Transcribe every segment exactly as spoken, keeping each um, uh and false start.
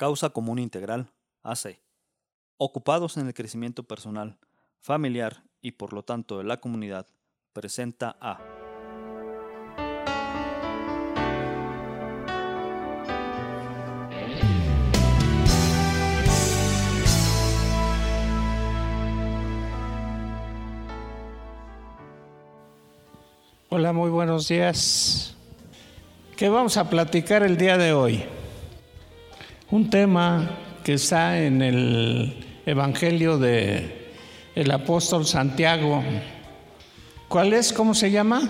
Causa Común Integral, A C. Ocupados en el crecimiento personal, familiar y por lo tanto de la comunidad, presenta a Hola, muy buenos días. ¿Qué vamos a platicar el día de hoy? Un tema que está en el Evangelio de el apóstol Santiago. ¿Cuál es? ¿Cómo se llama?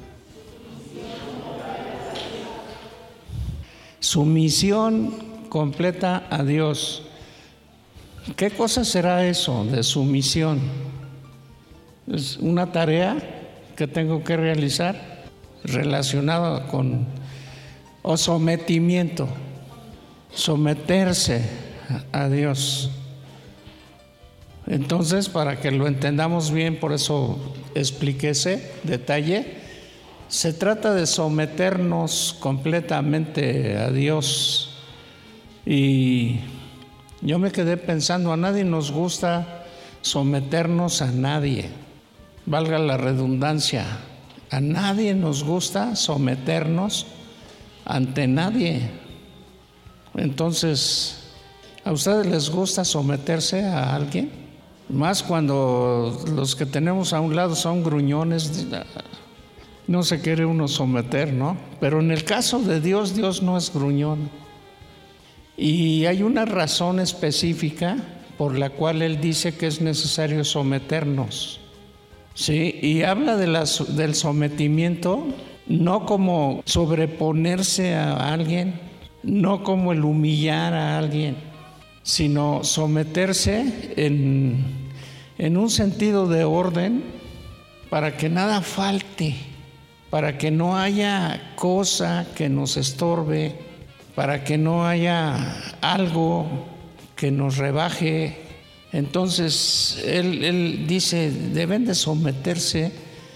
Sumisión completa a Dios. ¿Qué cosa será eso de sumisión? ¿Es una tarea que tengo que realizar relacionado con o sometimiento, someterse a Dios? Entonces, para que lo entendamos bien, por eso expliqué ese detalle, se trata de someternos completamente a Dios. Y yo me quedé pensando, a nadie nos gusta someternos a nadie. Valga la redundancia, a nadie nos gusta someternos ante nadie. Entonces, ¿a ustedes les gusta someterse a alguien? Más cuando los que tenemos a un lado son gruñones, no se quiere uno someter, ¿no? Pero en el caso de Dios, Dios no es gruñón. Y hay una razón específica por la cual Él dice que es necesario someternos. Sí, y habla de la, del sometimiento no como sobreponerse a alguien, no como el humillar a alguien, sino someterse en, en un sentido de orden para que nada falte, para que no haya cosa que nos estorbe, para que no haya algo que nos rebaje. Entonces, él, él dice, deben de someterse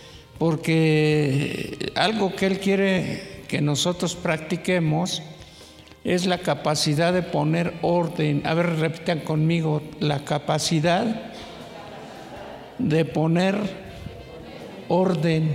porque algo que Él quiere que nosotros practiquemos es la capacidad de poner orden. A ver, repitan conmigo, la capacidad de poner orden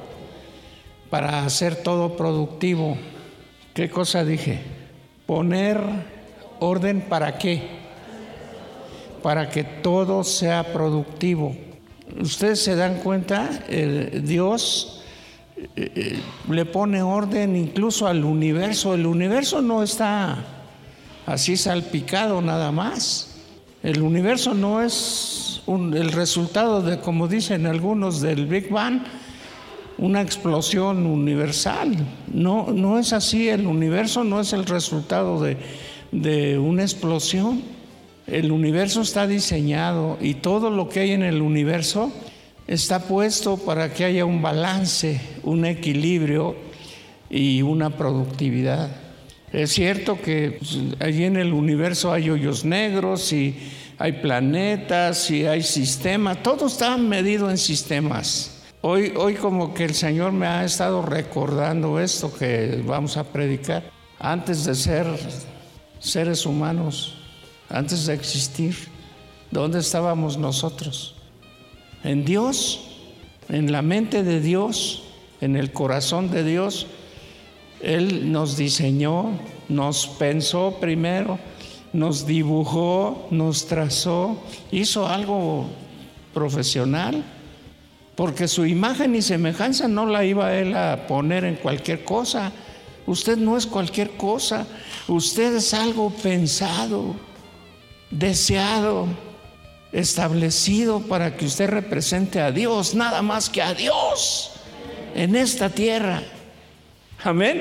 para hacer todo productivo. ¿Qué cosa dije? Poner orden ¿para qué? Para que todo sea productivo. Ustedes se dan cuenta, eh, Dios eh, le pone orden incluso al universo. El universo no está así salpicado nada más. El universo no es un, el resultado de, como dicen algunos, del Big Bang, una explosión universal. No, no es así. El universo no es el resultado de, de una explosión. El universo está diseñado y todo lo que hay en el universo está puesto para que haya un balance, un equilibrio y una productividad. Es cierto que allí en el universo hay hoyos negros y hay planetas y hay sistemas, todo está medido en sistemas. Hoy, hoy como que el Señor me ha estado recordando esto que vamos a predicar. Antes de ser seres humanos, antes de existir, ¿dónde estábamos nosotros? En Dios, en la mente de Dios, en el corazón de Dios. Él nos diseñó, nos pensó primero, nos dibujó, nos trazó, hizo algo profesional, porque su imagen y semejanza no la iba Él a poner en cualquier cosa. Usted no es cualquier cosa, usted es algo pensado, deseado, establecido para que usted represente a Dios, nada más que a Dios en esta tierra. Amén.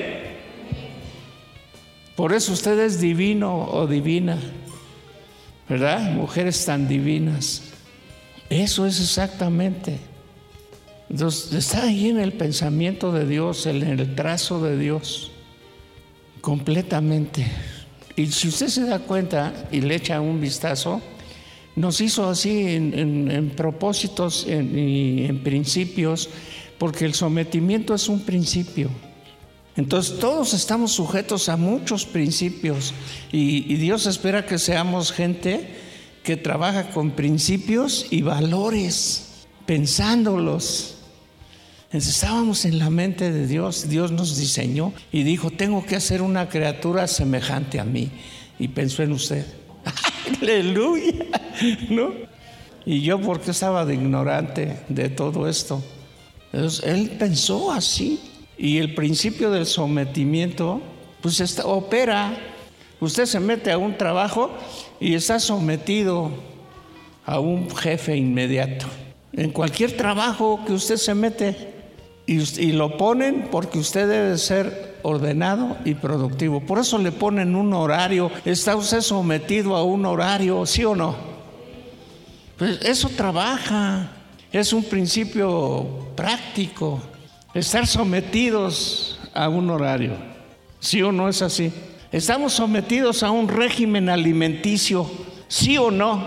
Por eso usted es divino o divina, ¿verdad? Mujeres tan divinas. Eso es exactamente. Entonces, está ahí en el pensamiento de Dios, en el trazo de Dios, completamente. Y si usted se da cuenta y le echa un vistazo, nos hizo así en, en, en propósitos en, y en principios, porque el sometimiento es un principio. Entonces todos estamos sujetos a muchos principios y, y Dios espera que seamos gente que trabaja con principios y valores, pensándolos. Entonces, estábamos en la mente de Dios, Dios nos diseñó y dijo, tengo que hacer una criatura semejante a mí. Y pensó en usted. ¡Aleluya! ¿No? Y yo, porque estaba de ignorante de todo esto. Entonces, Él pensó así. Y el principio del sometimiento, pues está, opera. Usted se mete a un trabajo y está sometido a un jefe inmediato. En cualquier trabajo que usted se mete, y, y lo ponen porque usted debe ser ordenado y productivo. Por eso le ponen un horario. ¿Está usted sometido a un horario, sí o no? Pues eso trabaja. Es un principio práctico. Estar sometidos a un horario. ¿Sí o no es así? Estamos sometidos a un régimen alimenticio. ¿Sí o no?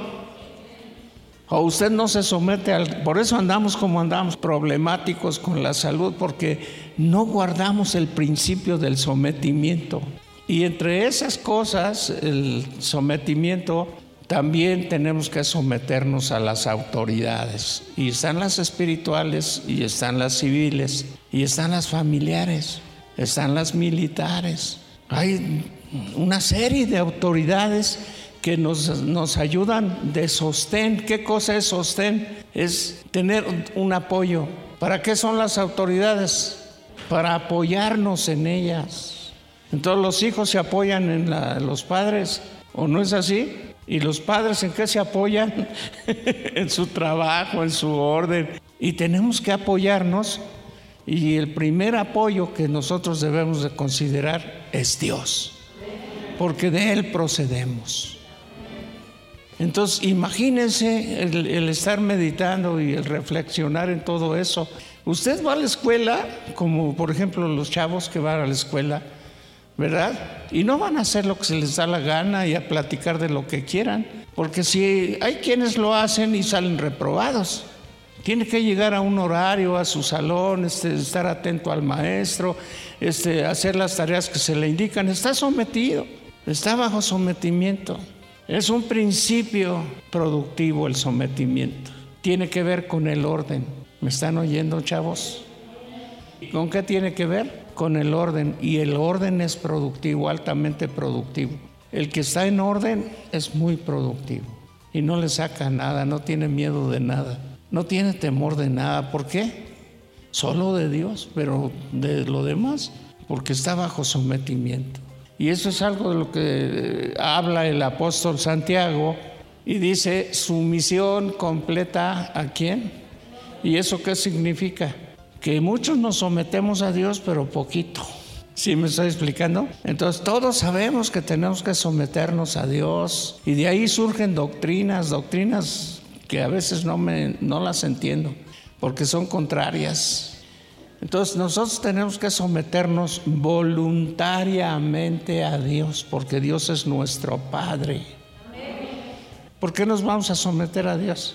O usted no se somete al... Por eso andamos como andamos, problemáticos con la salud, porque no guardamos el principio del sometimiento. Y entre esas cosas, el sometimiento, también tenemos que someternos a las autoridades. Y están las espirituales, y están las civiles, y están las familiares, están las militares. Hay una serie de autoridades que nos, nos ayudan de sostén. ¿Qué cosa es sostén? Es tener un apoyo. ¿Para qué son las autoridades? Para apoyarnos en ellas. Entonces los hijos se apoyan en la, los padres, ¿o no es así? ¿Y los padres en qué se apoyan? En su trabajo, en su orden. Y tenemos que apoyarnos. Y el primer apoyo que nosotros debemos de considerar es Dios, porque de Él procedemos. Entonces, imagínense el, el estar meditando y el reflexionar en todo eso. Usted va a la escuela, como por ejemplo los chavos que van a la escuela, ¿verdad? Y no van a hacer lo que se les da la gana y a platicar de lo que quieran, porque si hay quienes lo hacen y salen reprobados. Tiene que llegar a un horario, a su salón, este, estar atento al maestro, este, hacer las tareas que se le indican. Está sometido, está bajo sometimiento. Es un principio productivo el sometimiento. Tiene que ver con el orden. ¿Me están oyendo, chavos? ¿Con qué tiene que ver? Con el orden. Y el orden es productivo, altamente productivo. El que está en orden es muy productivo. Y no le saca nada, no tiene miedo de nada. No tiene temor de nada. ¿Por qué? Solo de Dios, pero de lo demás, porque está bajo sometimiento. Y eso es algo de lo que habla el apóstol Santiago y dice, sumisión completa ¿a quién? ¿Y eso qué significa? Que muchos nos sometemos a Dios, pero poquito. ¿Sí me estoy explicando? Entonces todos sabemos que tenemos que someternos a Dios y de ahí surgen doctrinas, doctrinas que a veces no, me, no las entiendo porque son contrarias. Entonces nosotros tenemos que someternos voluntariamente a Dios, porque Dios es nuestro Padre. ¿Por qué nos vamos a someter a Dios?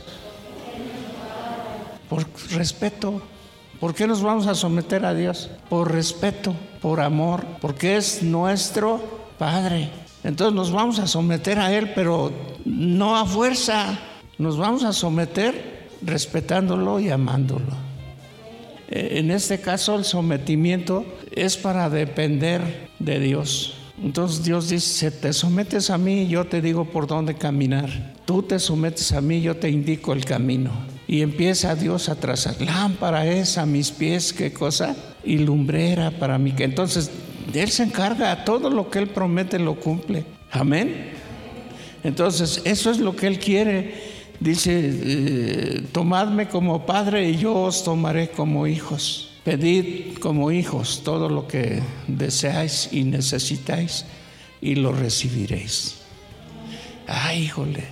Por respeto. ¿Por qué nos vamos a someter a Dios? Por respeto, por amor, porque es nuestro Padre. Entonces nos vamos a someter a Él, pero no a fuerza. Nos vamos a someter respetándolo y amándolo. En este caso el sometimiento es para depender de Dios. Entonces Dios dice, te sometes a mí y yo te digo por dónde caminar. Tú te sometes a mí y yo te indico el camino. Y empieza Dios a trazar, lámpara es a mis pies, ¿qué cosa? Y lumbrera para mí. Entonces Él se encarga, todo lo que Él promete lo cumple. Amén. Entonces eso es lo que Él quiere. Dice, eh, tomadme como padre y yo os tomaré como hijos. Pedid como hijos todo lo que deseáis y necesitáis y lo recibiréis. Ay, híjole.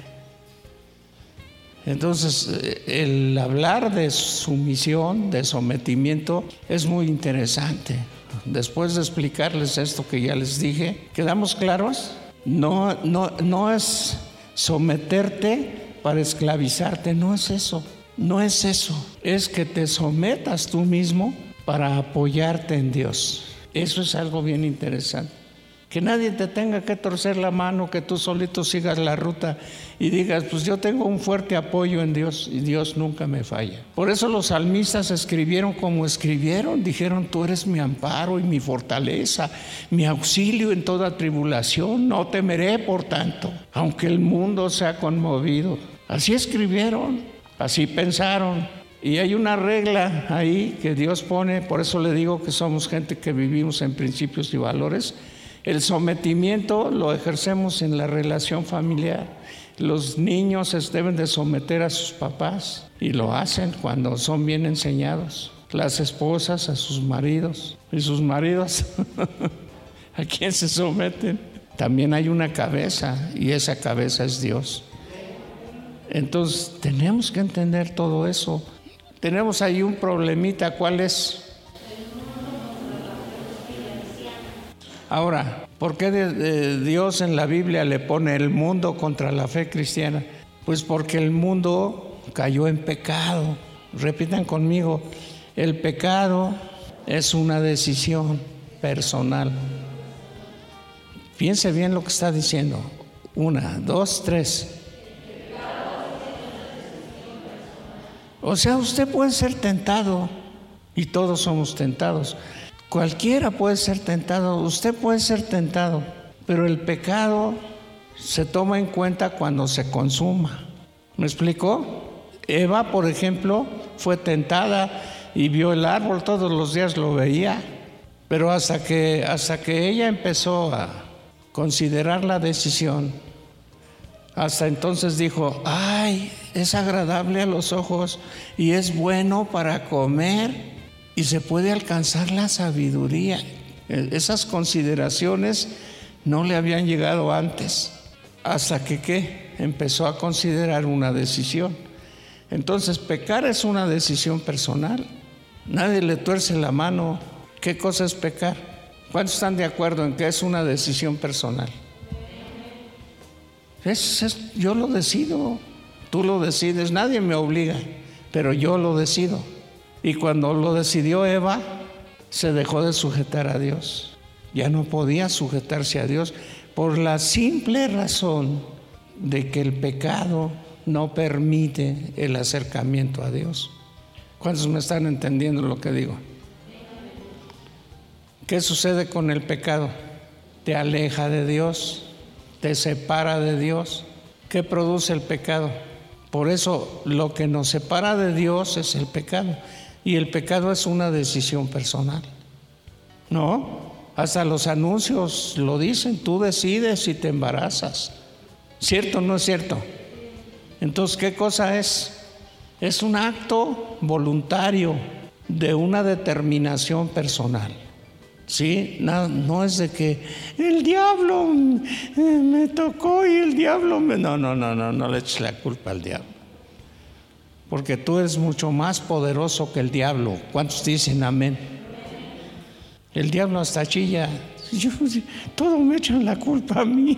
Entonces, el hablar de sumisión, de sometimiento, es muy interesante. Después de explicarles esto que ya les dije, ¿quedamos claros? No, no, no es someterte para esclavizarte, no es eso, no es eso, es que te sometas tú mismo para apoyarte en Dios. Eso es algo bien interesante. Que nadie te tenga que torcer la mano, que tú solito sigas la ruta y digas, pues yo tengo un fuerte apoyo en Dios y Dios nunca me falla. Por eso los salmistas escribieron como escribieron, dijeron, tú eres mi amparo y mi fortaleza, mi auxilio en toda tribulación, no temeré por tanto, aunque el mundo sea conmovido. Así escribieron, así pensaron. Y hay una regla ahí que Dios pone, por eso le digo que somos gente que vivimos en principios y valores. El sometimiento lo ejercemos en la relación familiar. Los niños se deben de someter a sus papás y lo hacen cuando son bien enseñados. Las esposas a sus maridos y sus maridos ¿a quién se someten? También hay una cabeza y esa cabeza es Dios. Entonces tenemos que entender todo eso. Tenemos ahí un problemita, ¿cuál es? Ahora, ¿por qué de, de Dios en la Biblia le pone el mundo contra la fe cristiana? Pues porque el mundo cayó en pecado. Repitan conmigo, el pecado es una decisión personal. Piense bien lo que está diciendo. Una, dos, tres. O sea, usted puede ser tentado y todos somos tentados. Cualquiera puede ser tentado, usted puede ser tentado, pero el pecado se toma en cuenta cuando se consuma. ¿Me explicó? Eva, por ejemplo, fue tentada y vio el árbol, todos los días lo veía, pero hasta que, hasta que ella empezó a considerar la decisión, hasta entonces dijo, ay, es agradable a los ojos y es bueno para comer. Y se puede alcanzar la sabiduría. Esas consideraciones no le habían llegado antes, hasta que ¿qué? Empezó a considerar una decisión. Entonces, pecar es una decisión personal. Nadie le tuerce la mano. ¿Qué cosa es pecar? ¿Cuántos están de acuerdo en que es una decisión personal? Es, es, yo lo decido, tú lo decides, nadie me obliga, pero yo lo decido. Y cuando lo decidió Eva, se dejó de sujetar a Dios. Ya no podía sujetarse a Dios por la simple razón de que el pecado no permite el acercamiento a Dios. ¿Cuántos me están entendiendo lo que digo? ¿Qué sucede con el pecado? Te aleja de Dios, te separa de Dios. ¿Qué produce el pecado? Por eso lo que nos separa de Dios es el pecado. Y el pecado es una decisión personal. No, hasta los anuncios lo dicen, tú decides si te embarazas. ¿Cierto o no es cierto? Entonces, ¿qué cosa es? Es un acto voluntario de una determinación personal. ¿Sí? No, no es de que el diablo me tocó y el diablo me... No, no, no, no, no le eches la culpa al diablo. Porque tú eres mucho más poderoso que el diablo. ¿Cuántos dicen amén? El diablo hasta chilla. Yo, todo me echan la culpa a mí.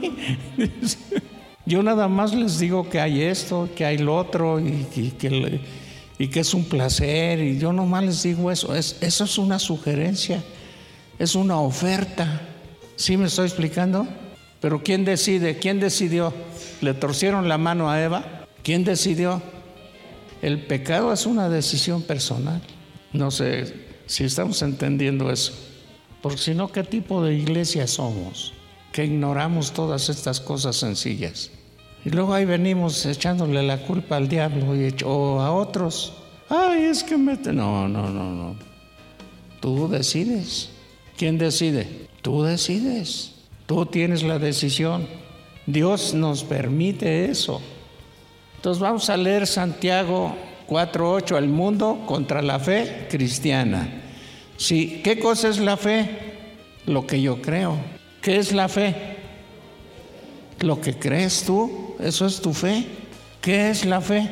Yo nada más les digo que hay esto, que hay lo otro y, y, que, y que es un placer. Y yo nomás les digo eso. Es, eso es una sugerencia, es una oferta. ¿Sí me estoy explicando? Pero ¿quién decide? ¿Quién decidió? ¿Le torcieron la mano a Eva? ¿Quién decidió? El pecado es una decisión personal. No sé si estamos entendiendo eso. Porque si no, ¿qué tipo de iglesia somos? Que ignoramos todas estas cosas sencillas. Y luego ahí venimos echándole la culpa al diablo y, o a otros. Ay, es que me... No, no, no, no. Tú decides. ¿Quién decide? Tú decides. Tú tienes la decisión. Dios nos permite eso. Entonces vamos a leer Santiago cuatro ocho, el mundo contra la fe cristiana. Sí, ¿qué cosa es la fe? Lo que yo creo. ¿Qué es la fe? Lo que crees tú, eso es tu fe. ¿Qué es la fe?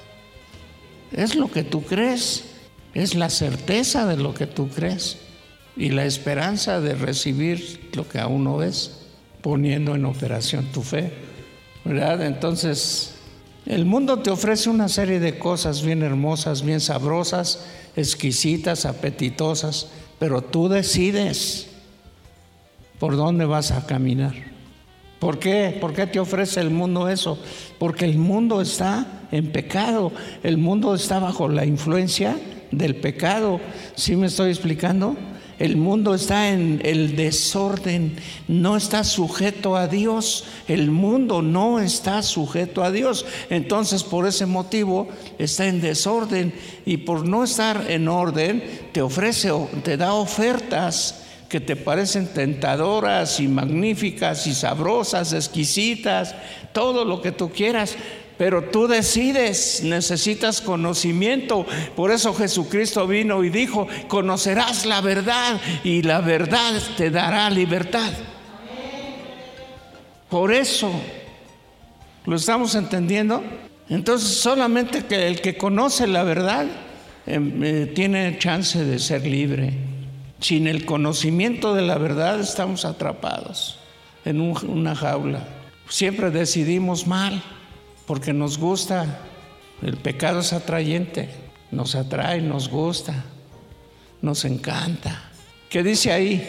Es lo que tú crees, es la certeza de lo que tú crees y la esperanza de recibir lo que aún no ves, poniendo en operación tu fe, ¿verdad? Entonces, el mundo te ofrece una serie de cosas bien hermosas, bien sabrosas, exquisitas, apetitosas, pero tú decides. por dónde vas a caminar. ¿Por qué? ¿Por qué te ofrece el mundo eso? Porque el mundo está en pecado, el mundo está bajo la influencia del pecado. ¿Sí me estoy explicando? El mundo está en el desorden, no está sujeto a Dios. El mundo no está sujeto a Dios. Entonces, por ese motivo está en desorden, y por no estar en orden te ofrece, te da ofertas que te parecen tentadoras y magníficas y sabrosas, exquisitas, todo lo que tú quieras. Pero tú decides, necesitas conocimiento. Por eso Jesucristo vino y dijo: conocerás la verdad y la verdad te dará libertad. Por eso, ¿lo estamos entendiendo? Entonces, solamente que el que conoce la verdad eh, eh, tiene chance de ser libre. Sin el conocimiento de la verdad estamos atrapados en un, una jaula. Siempre decidimos mal, porque nos gusta. El pecado es atrayente, nos atrae, nos gusta, nos encanta. ¿Qué dice ahí?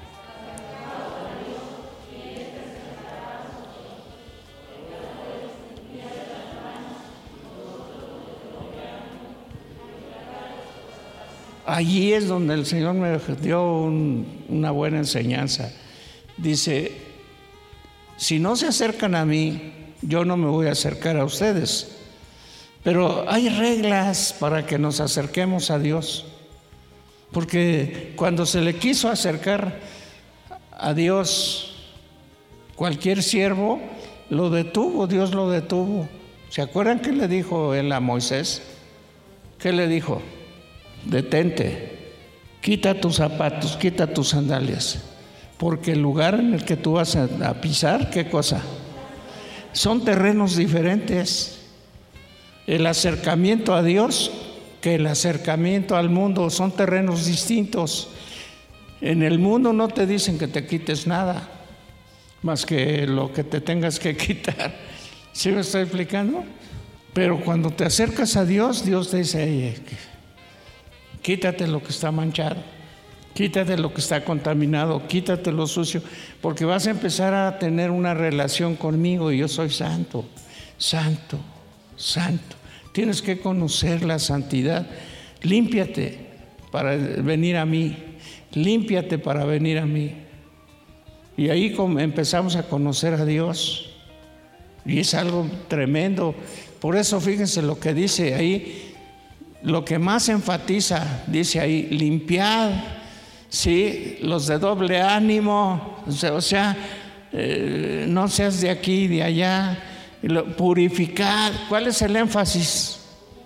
Allí es donde el Señor me dio un, una buena enseñanza. Dice: si no se acercan a mí, yo no me voy a acercar a ustedes. Pero hay reglas para que nos acerquemos a Dios. Porque cuando se le quiso acercar a Dios, cualquier siervo lo detuvo, Dios lo detuvo. ¿Se acuerdan qué le dijo él a Moisés? ¿Qué le dijo? Detente, quita tus zapatos, quita tus sandalias, porque el lugar en el que tú vas a, a pisar, ¿qué cosa? Son terrenos diferentes. El acercamiento a Dios que el acercamiento al mundo son terrenos distintos. En el mundo no te dicen que te quites nada, más que lo que te tengas que quitar. ¿Sí me estoy explicando? Pero cuando te acercas a Dios, Dios te dice: hey, quítate lo que está manchado, quítate lo que está contaminado, quítate lo sucio, porque vas a empezar a tener una relación conmigo y yo soy santo, santo, santo. Tienes que conocer la santidad. Límpiate para venir a mí, límpiate para venir a mí. Y ahí empezamos a conocer a Dios, y es algo tremendo. Por eso fíjense lo que dice ahí. Lo que más enfatiza, dice ahí: limpiad, ¿sí? Los de doble ánimo, o sea, o sea eh, no seas de aquí y de allá. Purificad. ¿Cuál es el énfasis?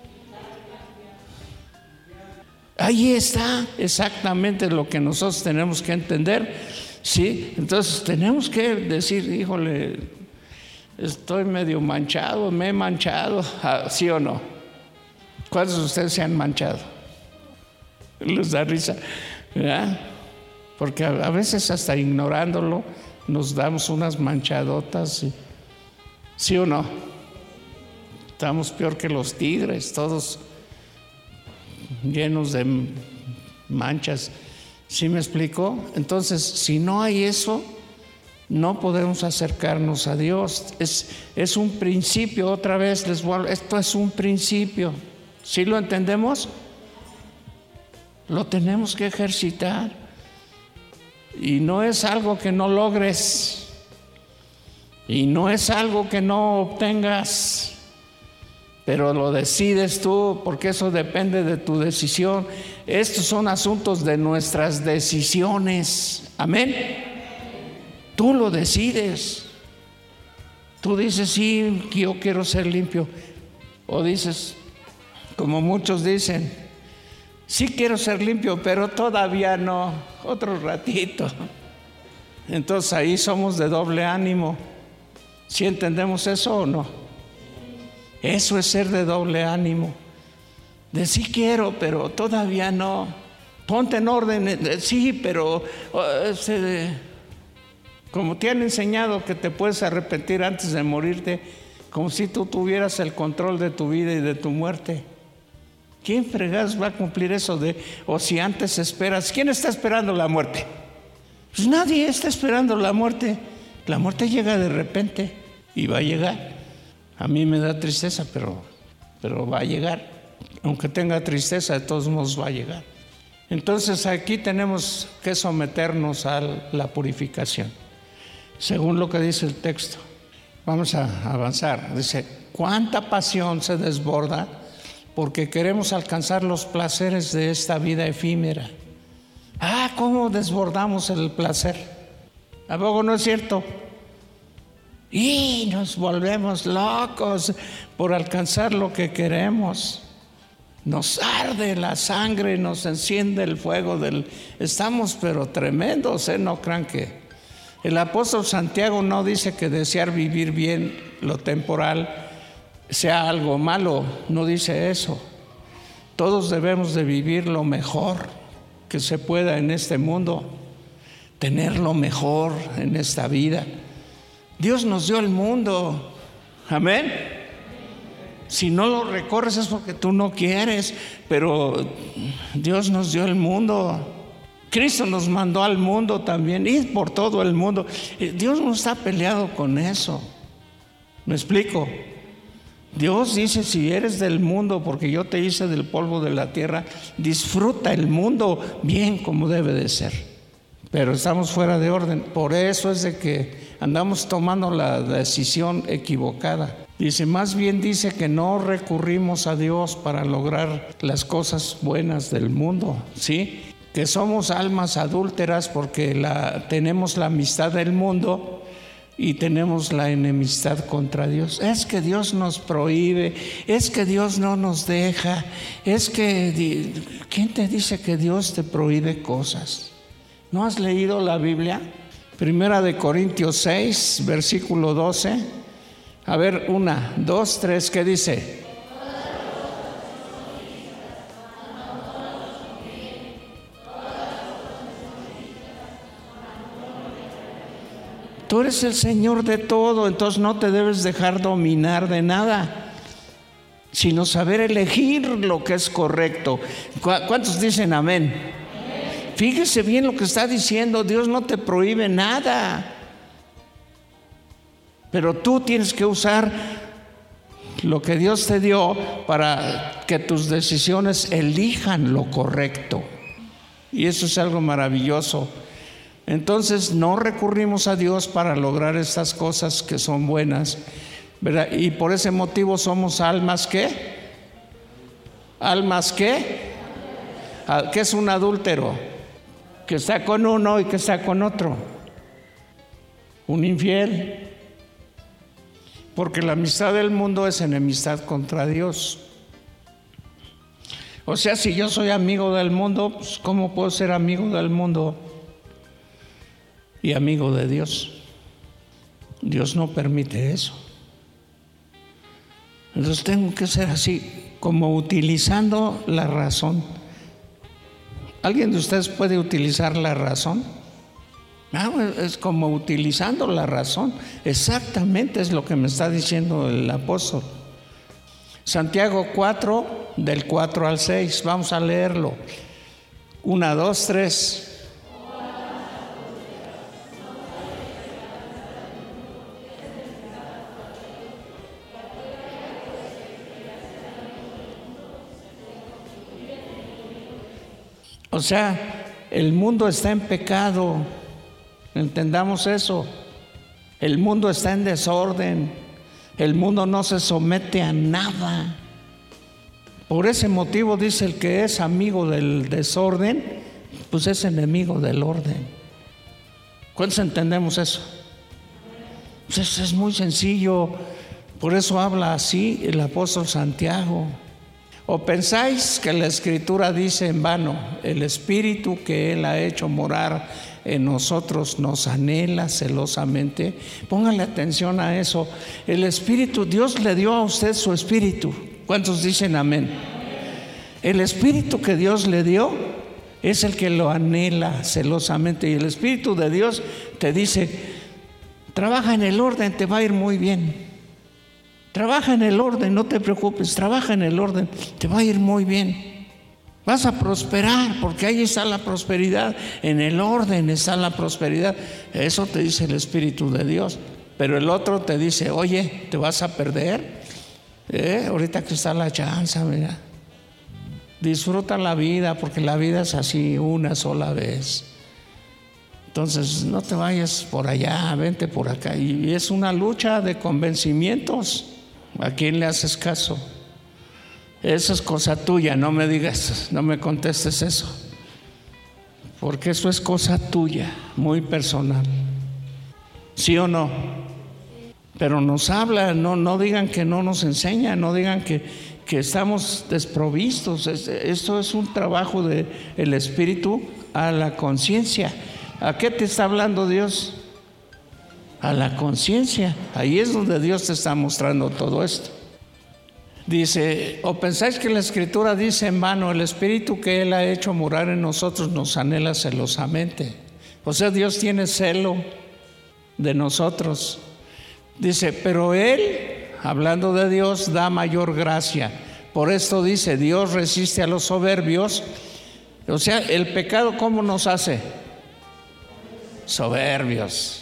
Ahí está exactamente lo que nosotros tenemos que entender, ¿sí? Entonces tenemos que decir: híjole, estoy medio manchado, me he manchado, ¿sí o no? ¿Cuántos de ustedes se han manchado? Les da risa, ¿verdad? Porque a veces hasta ignorándolo nos damos unas manchadotas, ¿sí o no? Estamos peor que los tigres, todos llenos de manchas. ¿Sí me explico? Entonces, si no hay eso, no podemos acercarnos a Dios. Es, es un principio, otra vez les voy a hablar, esto es un principio. ¿Sí lo entendemos? Lo tenemos que ejercitar. Y no es algo que no logres. Y no es algo que no obtengas. Pero lo decides tú, porque eso depende de tu decisión. Estos son asuntos de nuestras decisiones. Amén. Tú lo decides. Tú dices: sí, yo quiero ser limpio. O dices, como muchos dicen: sí quiero ser limpio, pero todavía no, otro ratito. Entonces ahí somos de doble ánimo. ¿Sí entendemos eso o no? Eso es ser de doble ánimo. De sí quiero, pero todavía no. Ponte en orden, sí, pero este, como te han enseñado que te puedes arrepentir antes de morirte, como si tú tuvieras el control de tu vida y de tu muerte. ¿Quién fregados va a cumplir eso de, o si antes esperas? ¿Quién está esperando la muerte? Pues nadie está esperando la muerte. La muerte llega de repente y va a llegar. A mí me da tristeza, pero, pero va a llegar. Aunque tenga tristeza, de todos modos va a llegar. Entonces aquí tenemos que someternos a la purificación, según lo que dice el texto. Vamos a avanzar. Dice, ¿cuánta pasión se desborda porque queremos alcanzar los placeres de esta vida efímera? Ah, ¿cómo desbordamos el placer? ¿A poco no es cierto? Y nos volvemos locos por alcanzar lo que queremos. Nos arde la sangre, nos enciende el fuego del... Estamos pero tremendos, ¿eh? No crean que... El apóstol Santiago no dice que desear vivir bien lo temporal sea algo malo, no dice eso. Todos debemos de vivir lo mejor que se pueda en este mundo, tener lo mejor en esta vida. Dios nos dio el mundo, amén. Si no lo recorres es porque tú no quieres, pero Dios nos dio el mundo. Cristo nos mandó al mundo también, ir por todo el mundo. Dios no está peleado con eso. ¿Me explico? Dios dice, si eres del mundo, porque yo te hice del polvo de la tierra, disfruta el mundo bien como debe de ser. Pero estamos fuera de orden. Por eso es de que andamos tomando la decisión equivocada. Dice, más bien dice que no recurrimos a Dios para lograr las cosas buenas del mundo, ¿sí? Que somos almas adúlteras porque la, tenemos la amistad del mundo y tenemos la enemistad contra Dios. Es que Dios nos prohíbe, es que Dios no nos deja, es que... ¿Quién te dice que Dios te prohíbe cosas? ¿No has leído la Biblia? Primera de Corintios seis, versículo doce. A ver, una, dos, tres, ¿qué dice? Tú eres el Señor de todo, entonces no te debes dejar dominar de nada, sino saber elegir lo que es correcto. ¿Cuántos dicen amén? Amén. Fíjese bien lo que está diciendo, Dios no te prohíbe nada. Pero tú tienes que usar lo que Dios te dio para que tus decisiones elijan lo correcto. Y eso es algo maravilloso. Entonces no recurrimos a Dios para lograr estas cosas que son buenas, ¿verdad? Y por ese motivo somos almas ¿qué? ¿Almas qué? ¿Qué es un adúltero? Que está con uno y que está con otro. Un infiel. Porque la amistad del mundo es enemistad contra Dios. O sea, si yo soy amigo del mundo, pues ¿cómo puedo ser amigo del mundo y amigo de Dios? Dios no permite eso. Entonces tengo que ser así, como utilizando la razón. ¿Alguien de ustedes puede utilizar la razón? Ah, es como utilizando la razón. Exactamente es lo que me está diciendo el apóstol. Santiago cuatro, del cuatro al seis, vamos a leerlo. Una, dos, tres. O sea, el mundo está en pecado. Entendamos eso. El mundo está en desorden. El mundo no se somete a nada. Por ese motivo dice el que es amigo del desorden, pues es enemigo del orden. ¿Cuántos entendemos eso? Pues eso es muy sencillo. Por eso habla así el apóstol Santiago. ¿O pensáis que la Escritura dice en vano, el Espíritu que Él ha hecho morar en nosotros nos anhela celosamente? Póngale atención a eso. El Espíritu, Dios le dio a usted su Espíritu. ¿Cuántos dicen amén? El Espíritu que Dios le dio es el que lo anhela celosamente. Y el Espíritu de Dios te dice, trabaja en el orden, te va a ir muy bien. Trabaja en el orden, no te preocupes, trabaja en el orden, te va a ir muy bien. Vas a prosperar, porque ahí está la prosperidad, en el orden está la prosperidad. Eso te dice el Espíritu de Dios. Pero el otro te dice, oye, te vas a perder. ¿Eh? Ahorita que está la chance, mira. Disfruta la vida, porque la vida es así, una sola vez. Entonces no te vayas por allá, vente por acá. Y es una lucha de convencimientos. ¿A quién le haces caso? Eso es cosa tuya, no me digas, no me contestes eso, porque eso es cosa tuya, muy personal. ¿Sí o no? Pero nos habla, no, no digan que no nos enseña, no digan que, que estamos desprovistos. Esto es un trabajo del Espíritu a la conciencia. ¿A qué te está hablando Dios? A la conciencia. Ahí es donde Dios te está mostrando todo esto. Dice, ¿o pensáis que la Escritura dice en vano, el Espíritu que Él ha hecho morar en nosotros nos anhela celosamente? O sea, Dios tiene celo de nosotros. Dice, pero Él, hablando de Dios, da mayor gracia. Por esto dice, Dios resiste a los soberbios. O sea, el pecado, ¿cómo nos hace? Soberbios.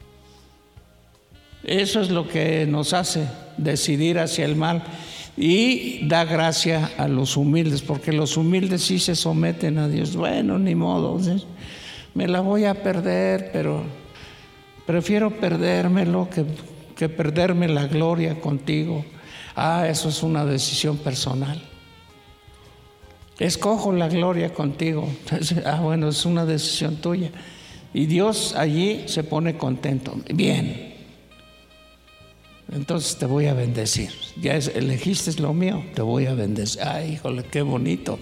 Eso es lo que nos hace decidir hacia el mal. Y da gracia a los humildes, porque los humildes sí se someten a Dios. Bueno, ni modo, ¿sí? Me la voy a perder, pero prefiero perdérmelo que, que perderme la gloria contigo. Ah, eso es una decisión personal. Escojo la gloria contigo. Ah, bueno, es una decisión tuya. Y Dios allí se pone contento. Bien. Entonces te voy a bendecir. Ya elegiste lo mío, te voy a bendecir. Ay, híjole, qué bonito.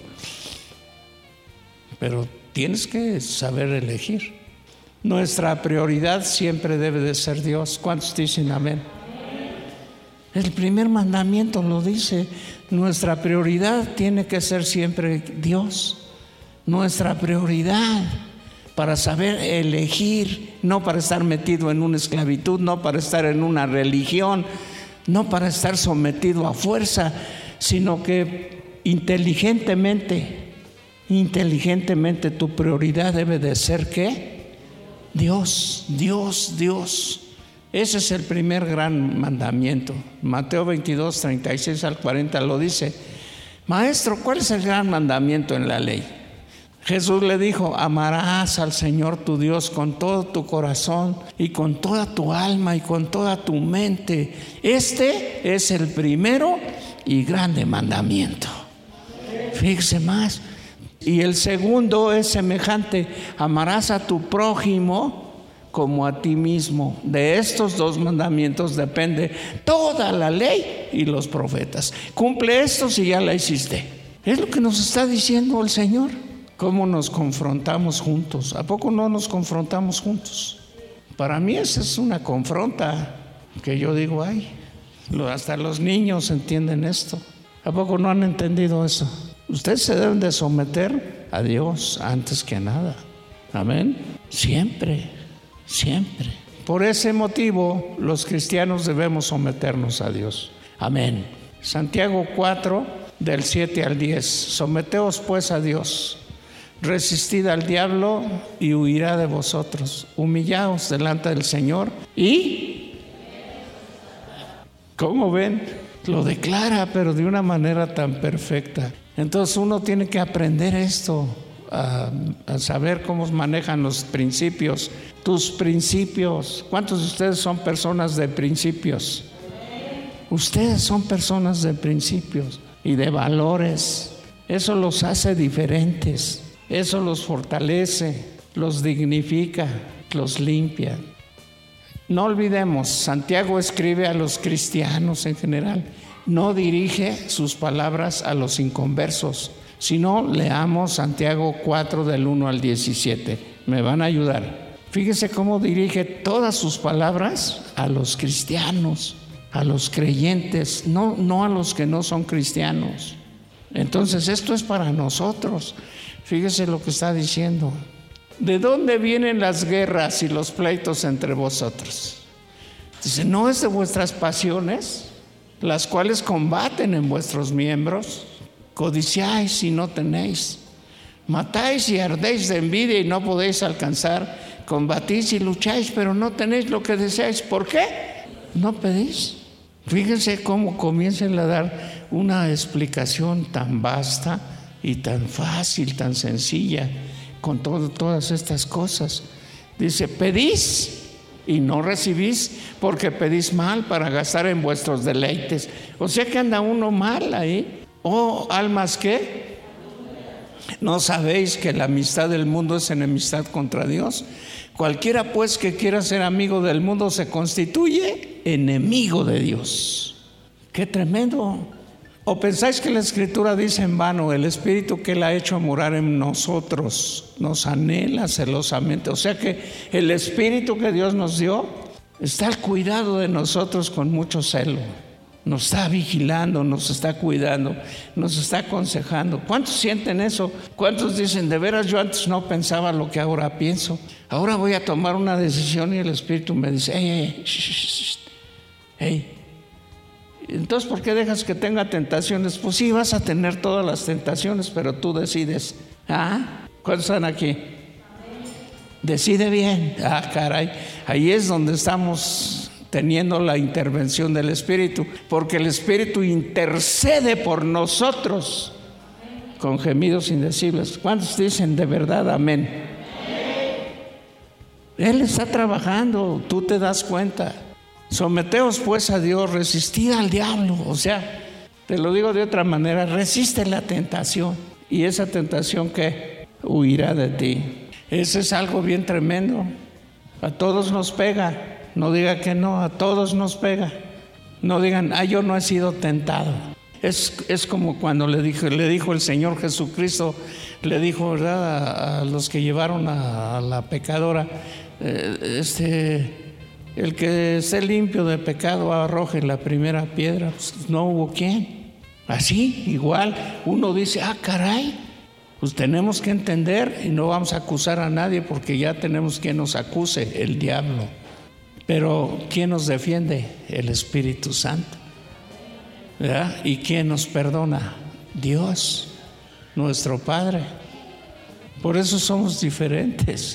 Pero tienes que saber elegir. Nuestra prioridad siempre debe de ser Dios. ¿Cuántos dicen amén? El primer mandamiento lo dice. Nuestra prioridad tiene que ser siempre Dios. Nuestra prioridad. Para saber elegir, no para estar metido en una esclavitud, no para estar en una religión, no para estar sometido a fuerza, sino que inteligentemente, inteligentemente tu prioridad debe de ser ¿qué? Dios, Dios, Dios. Ese es el primer gran mandamiento. Mateo veintidós, treinta y seis al cuarenta lo dice. Maestro, ¿cuál es el gran mandamiento en la ley? Jesús le dijo, amarás al Señor tu Dios con todo tu corazón y con toda tu alma y con toda tu mente. Este es el primero y grande mandamiento. Fíjese más. Y el segundo es semejante, amarás a tu prójimo como a ti mismo. De estos dos mandamientos depende toda la ley y los profetas. Cumple estos y ya la hiciste. Es lo que nos está diciendo el Señor. ¿Cómo nos confrontamos juntos? ¿A poco no nos confrontamos juntos? Para mí esa es una confronta que yo digo, ay, hasta los niños entienden esto. ¿A poco no han entendido eso? Ustedes se deben de someter a Dios antes que nada. Amén. Siempre, siempre. Por ese motivo, los cristianos debemos someternos a Dios. Amén. Santiago cuatro, del siete al diez. Someteos pues a Dios. Resistid al diablo y huirá de vosotros. Humillaos delante del Señor y, ¿cómo ven? Lo declara, pero de una manera tan perfecta. Entonces uno tiene que aprender esto, a, a saber cómo manejan los principios. Tus principios. ¿Cuántos de ustedes son personas de principios? Ustedes son personas de principios y de valores. Eso los hace diferentes. Eso los fortalece, los dignifica, los limpia. No olvidemos, Santiago escribe a los cristianos en general. No dirige sus palabras a los inconversos, sino leamos Santiago cuatro del uno al diecisiete. Me van a ayudar. Fíjese cómo dirige todas sus palabras a los cristianos, a los creyentes, no, no a los que no son cristianos. Entonces esto es para nosotros. Fíjese lo que está diciendo. ¿De dónde vienen las guerras y los pleitos entre vosotros? Dice, ¿no es de vuestras pasiones, las cuales combaten en vuestros miembros? Codiciáis y no tenéis. Matáis y ardéis de envidia y no podéis alcanzar. Combatís y lucháis, pero no tenéis lo que deseáis. ¿Por qué? No pedís. Fíjense cómo comienzan a dar una explicación tan vasta y tan fácil, tan sencilla, con todo, todas estas cosas. Dice, pedís y no recibís, porque pedís mal para gastar en vuestros deleites. O sea que anda uno mal ahí. Oh, almas, ¿qué? ¿No sabéis que la amistad del mundo es enemistad contra Dios? Cualquiera pues que quiera ser amigo del mundo se constituye enemigo de Dios. ¡Qué tremendo! ¿O pensáis que la Escritura dice en vano, el Espíritu que Él ha hecho morar en nosotros nos anhela celosamente? O sea que el Espíritu que Dios nos dio está al cuidado de nosotros con mucho celo. Nos está vigilando, nos está cuidando, nos está aconsejando. ¿Cuántos sienten eso? ¿Cuántos dicen, de veras yo antes no pensaba lo que ahora pienso? Ahora voy a tomar una decisión y el Espíritu me dice, hey, hey, shh, hey. Entonces, ¿por qué dejas que tenga tentaciones? Pues sí, vas a tener todas las tentaciones, pero tú decides. ¿Ah? ¿Cuántos están aquí? Decide bien. Ah, caray. Ahí es donde estamos teniendo la intervención del Espíritu, porque el Espíritu intercede por nosotros con gemidos indecibles. ¿Cuántos dicen de verdad amén? Él está trabajando, tú te das cuenta. Someteos pues a Dios, resistid al diablo. O sea, te lo digo de otra manera, resiste la tentación y esa tentación que huirá de ti. Eso es algo bien tremendo. A todos nos pega. No diga que no, a todos nos pega. No digan, ah, yo no he sido tentado. Es, es como cuando le dijo, le dijo el Señor Jesucristo, le dijo, ¿verdad?, a, a los que llevaron a, a la pecadora, eh, este, el que esté limpio de pecado arroje la primera piedra. Pues no hubo quien. Así, igual, uno dice, ah, caray, pues tenemos que entender y no vamos a acusar a nadie porque ya tenemos quien nos acuse, el diablo. Pero ¿quién nos defiende? El Espíritu Santo. ¿Verdad? ¿Y quién nos perdona? Dios, nuestro Padre. Por eso somos diferentes.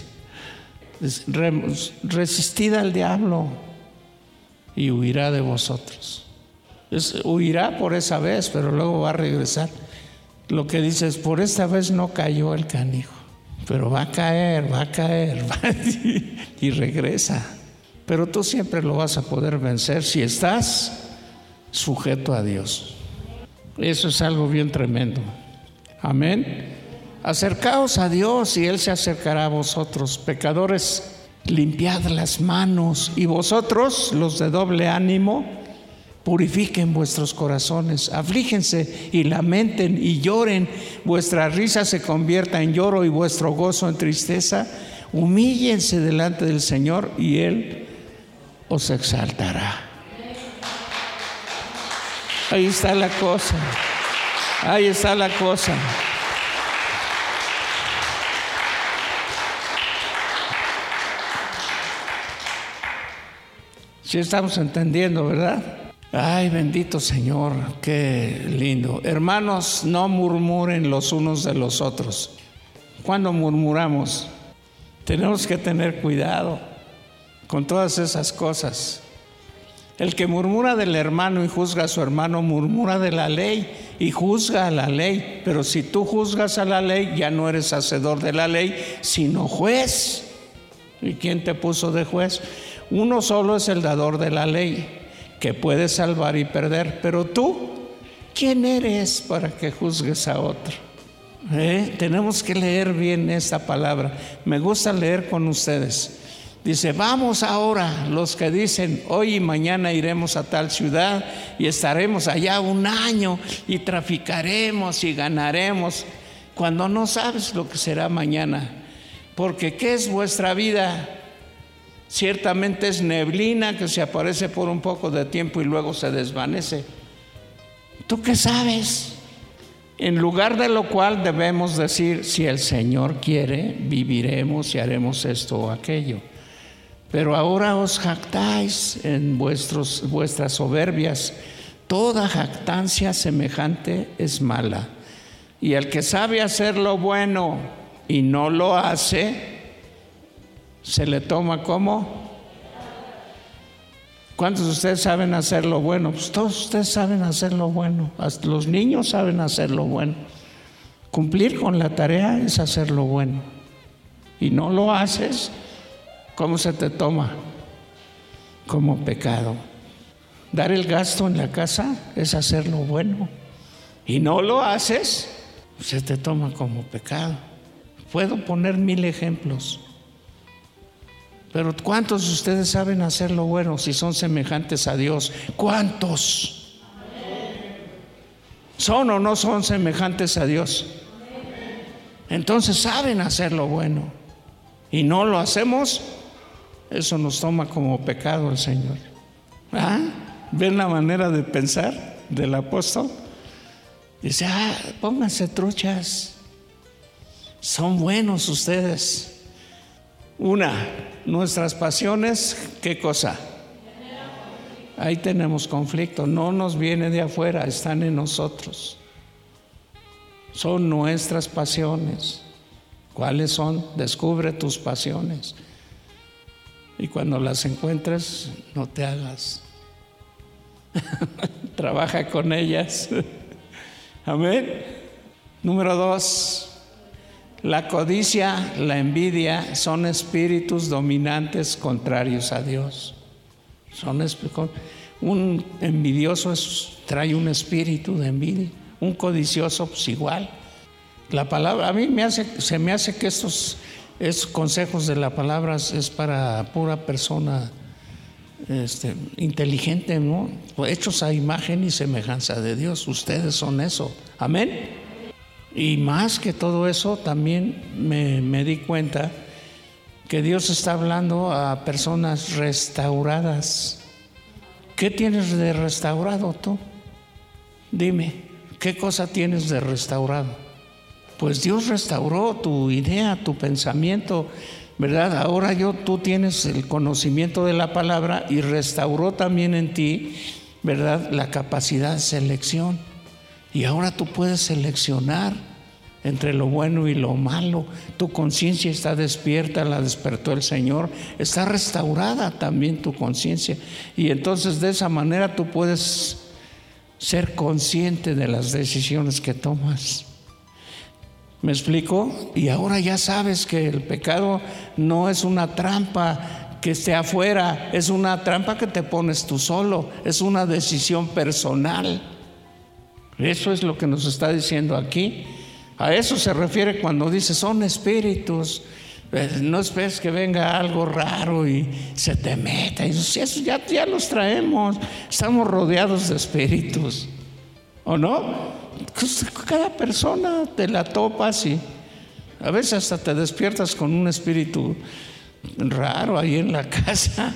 Resistid al diablo y huirá de vosotros. Es, huirá por esa vez, pero luego va a regresar. Lo que dice es, por esta vez no cayó el canijo, pero va a caer, va a caer, va y, y regresa. Pero tú siempre lo vas a poder vencer si estás sujeto a Dios. Eso es algo bien tremendo. Amén. Acercaos a Dios y Él se acercará a vosotros. Pecadores, limpiad las manos. Y vosotros, los de doble ánimo, purifiquen vuestros corazones. Aflígense y lamenten y lloren. Vuestra risa se convierta en lloro y vuestro gozo en tristeza. Humíllense delante del Señor y Él os exaltará. Ahí está la cosa. Ahí está la cosa. Sí estamos entendiendo, ¿verdad? Ay, bendito Señor, qué lindo. Hermanos, no murmuren los unos de los otros. Cuando murmuramos, tenemos que tener cuidado con todas esas cosas. El que murmura del hermano y juzga a su hermano, murmura de la ley y juzga a la ley. Pero si tú juzgas a la ley, ya no eres hacedor de la ley, sino juez. ¿Y quién te puso de juez? Uno solo es el dador de la ley, que puede salvar y perder. Pero tú, ¿quién eres para que juzgues a otro? ¿Eh? Tenemos que leer bien esta palabra. Me gusta leer con ustedes. Dice, vamos ahora, los que dicen, hoy y mañana iremos a tal ciudad y estaremos allá un año y traficaremos y ganaremos, cuando no sabes lo que será mañana. Porque ¿qué es vuestra vida? Ciertamente es neblina que se aparece por un poco de tiempo y luego se desvanece. ¿Tú qué sabes? En lugar de lo cual debemos decir, si el Señor quiere, viviremos y haremos esto o aquello. Pero ahora os jactáis en vuestros, vuestras soberbias. Toda jactancia semejante es mala. Y el que sabe hacer lo bueno y no lo hace, se le toma como. ¿Cuántos de ustedes saben hacer lo bueno? Pues todos ustedes saben hacer lo bueno. Hasta los niños saben hacer lo bueno. Cumplir con la tarea es hacer lo bueno. Y no lo haces, ¿cómo se te toma? Como pecado. Dar el gasto en la casa es hacer lo bueno. Y no lo haces, se te toma como pecado. Puedo poner mil ejemplos. Pero ¿cuántos de ustedes saben hacer lo bueno si son semejantes a Dios? ¿Cuántos? ¿Son o no son semejantes a Dios? Entonces saben hacer lo bueno y no lo hacemos, eso nos toma como pecado el Señor. ¿Ah? ¿Ven la manera de pensar del apóstol? Dice, ah, pónganse truchas, son buenos ustedes. Una, nuestras pasiones, ¿qué cosa? Ahí tenemos conflicto, no nos viene de afuera, están en nosotros. Son nuestras pasiones. ¿Cuáles son? Descubre tus pasiones. Y cuando las encuentres, no te hagas. Trabaja con ellas. Amén. Número dos. La codicia, la envidia son espíritus dominantes contrarios a Dios. Son un envidioso es, trae un espíritu de envidia, un codicioso pues igual. La palabra a mí me hace, se me hace que estos, estos consejos de la palabra es para pura persona este, inteligente, ¿no? Hechos a imagen y semejanza de Dios. Ustedes son eso. Amén. Y más que todo eso, también me, me di cuenta que Dios está hablando a personas restauradas. ¿Qué tienes de restaurado tú? Dime, ¿qué cosa tienes de restaurado? Pues Dios restauró tu idea, tu pensamiento, ¿verdad? Ahora yo, tú tienes el conocimiento de la palabra y restauró también en ti, ¿verdad? La capacidad de selección. Y ahora tú puedes seleccionar entre lo bueno y lo malo. Tu conciencia está despierta, la despertó el Señor. Está restaurada también tu conciencia. Y entonces de esa manera tú puedes ser consciente de las decisiones que tomas. ¿Me explico? Y ahora ya sabes que el pecado no es una trampa que esté afuera, es una trampa que te pones tú solo, es una decisión personal. Eso es lo que nos está diciendo aquí. A eso se refiere cuando dice son espíritus. No esperes que venga algo raro y se te meta. Eso ya, ya los traemos. Estamos rodeados de espíritus. ¿O no? Cada persona te la topas y a veces hasta te despiertas con un espíritu raro ahí en la casa.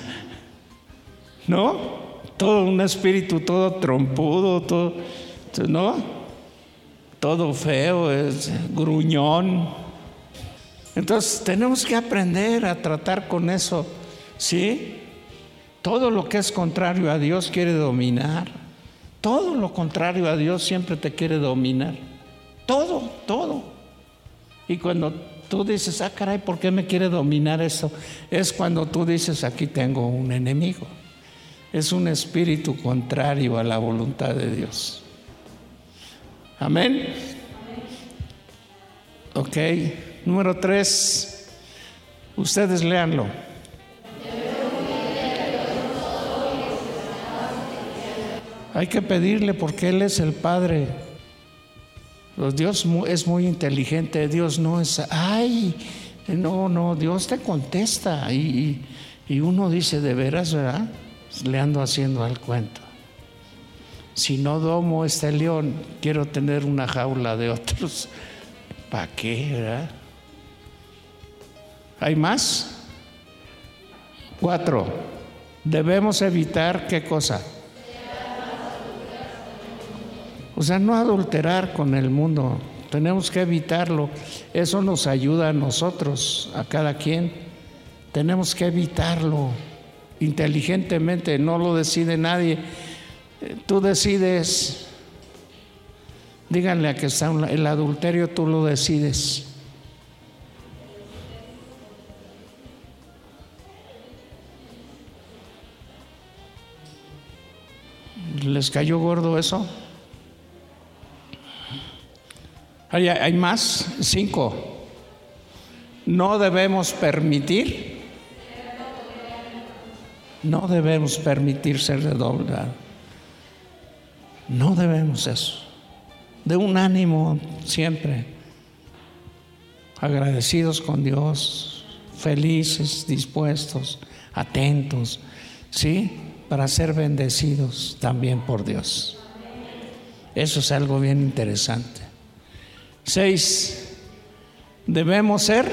¿No? Todo un espíritu todo trompudo, todo, ¿no? Todo feo, es gruñón. Entonces tenemos que aprender a tratar con eso, ¿sí? Todo lo que es contrario a Dios quiere dominar. Todo lo contrario a Dios siempre te quiere dominar. Todo, todo. Y cuando tú dices, ah, caray, ¿por qué me quiere dominar esto? Es cuando tú dices, aquí tengo un enemigo. Es un espíritu contrario a la voluntad de Dios. Amén. Ok. Número tres. Ustedes léanlo. Hay que pedirle porque Él es el Padre. Dios es muy inteligente. Dios no es, ay, no, no, Dios te contesta. Y, y uno dice, de veras, ¿verdad? Le ando haciendo al cuento. Si no domo este león, quiero tener una jaula de otros. ¿Para qué, verdad? ¿Hay más? Cuatro. Debemos evitar, ¿qué cosa? O sea, no adulterar con el mundo. Tenemos que evitarlo. Eso nos ayuda a nosotros, a cada quien. Tenemos que evitarlo inteligentemente. No lo decide nadie. Tú decides Díganle a que está un- el adulterio tú lo decides. ¿Les cayó gordo eso? ¿Hay, hay más? Cinco. No debemos permitir, no debemos permitir ser redoblados. No debemos eso. De un ánimo siempre, agradecidos con Dios, felices, dispuestos, atentos, ¿sí? Para ser bendecidos también por Dios. Eso es algo bien interesante. Seis, debemos ser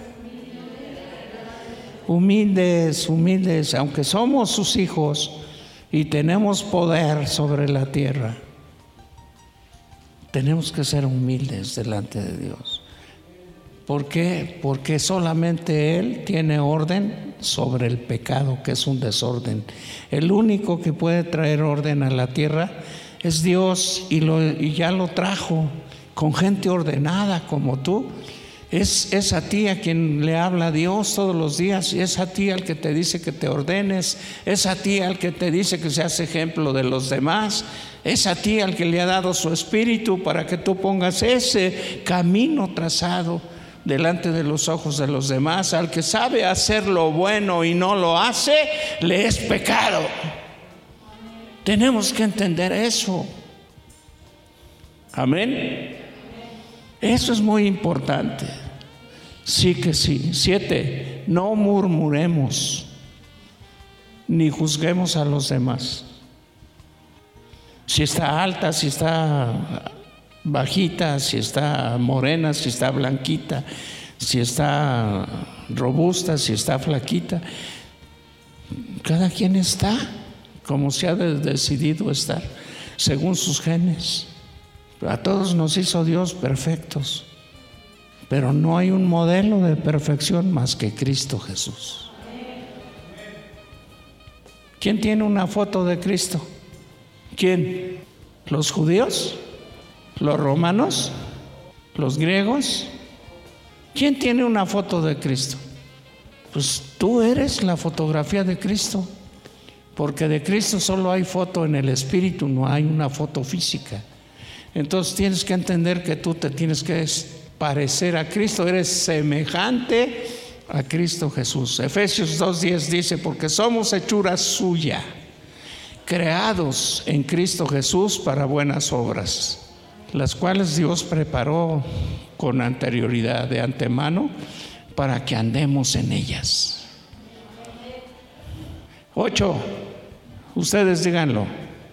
humildes, humildes, aunque somos sus hijos y tenemos poder sobre la tierra. Tenemos que ser humildes delante de Dios. ¿Por qué? Porque solamente Él tiene orden sobre el pecado, que es un desorden. El único que puede traer orden a la tierra es Dios, y, lo, y ya lo trajo con gente ordenada como tú. Es, es a ti a quien le habla Dios todos los días, y es a ti al que te dice que te ordenes, es a ti al que te dice que seas ejemplo de los demás, es a ti al que le ha dado su espíritu para que tú pongas ese camino trazado delante de los ojos de los demás. Al que sabe hacer lo bueno y no lo hace, le es pecado. Tenemos que entender eso. Amén. Eso es muy importante. Sí que sí. Siete, no murmuremos ni juzguemos a los demás. Si está alta, si está bajita, si está morena, si está blanquita, si está robusta, si está flaquita. Cada quien está como se ha decidido estar, según sus genes. A todos nos hizo Dios perfectos, pero no hay un modelo de perfección más que Cristo Jesús. ¿Quién tiene una foto de Cristo? ¿Quién? ¿Los judíos? ¿Los romanos? ¿Los griegos? ¿Quién tiene una foto de Cristo? Pues tú eres la fotografía de Cristo, porque de Cristo solo hay foto en el espíritu, no hay una foto física. Entonces tienes que entender que tú te tienes que parecer a Cristo, eres semejante a Cristo Jesús. Efesios dos diez dice, porque somos hechura suya, creados en Cristo Jesús para buenas obras, las cuales Dios preparó con anterioridad, de antemano, para que andemos en ellas. Ocho, ustedes díganlo.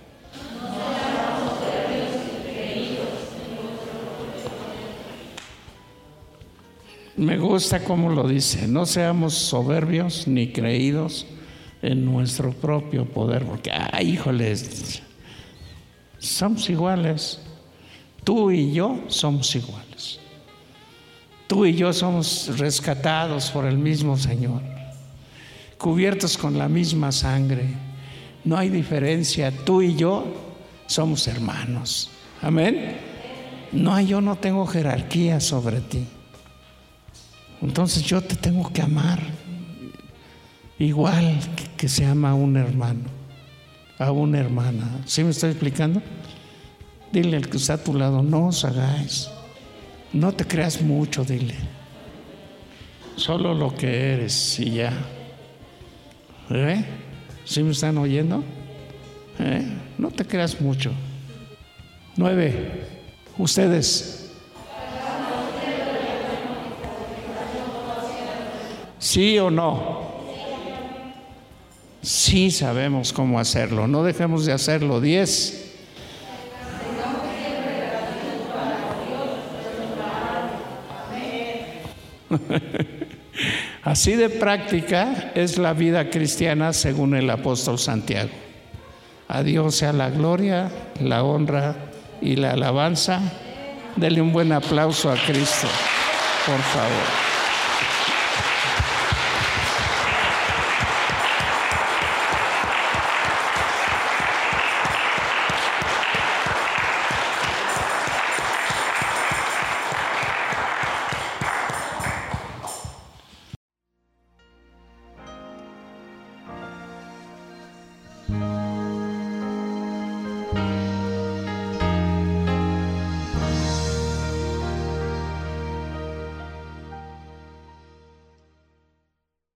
Me gusta cómo lo dice, no seamos soberbios ni creídos en nuestro propio poder, porque, ay, híjoles, somos iguales. Tú y yo somos iguales. Tú y yo somos rescatados por el mismo Señor, cubiertos con la misma sangre. No hay diferencia. Tú y yo somos hermanos. Amén. No, yo no tengo jerarquía sobre ti. Entonces yo te tengo que amar igual que se ama a un hermano, a una hermana. ¿Sí me estoy explicando? Dile al que está a tu lado, no os hagáis, no te creas mucho, dile, solo lo que eres y ya. ¿Eh? ¿Sí me están oyendo? ¿Eh? No te creas mucho. Nueve, ustedes. ¿Sí o no? Sí sabemos cómo hacerlo, no dejemos de hacerlo. Diez. Así de práctica es la vida cristiana según el apóstol Santiago. A Dios sea la gloria, la honra y la alabanza. Dele un buen aplauso a Cristo, por favor.